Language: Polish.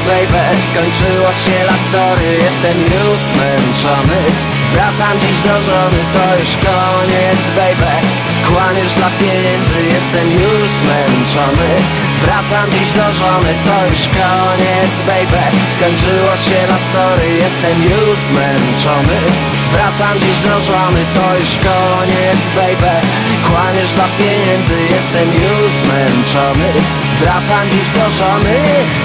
baby. Skończyło się love story, jestem już zmęczony. Wracam dziś do żony, to już koniec, baby. Kłamiesz dla pieniędzy, jestem już zmęczony. Wracam dziś do żony, to już koniec, baby. Skończyło się love story, jestem już zmęczony. Wracam dziś do żony, to już koniec, baby. Kłamiesz dla pieniędzy, jestem już zmęczony. Wracam dziś do żony.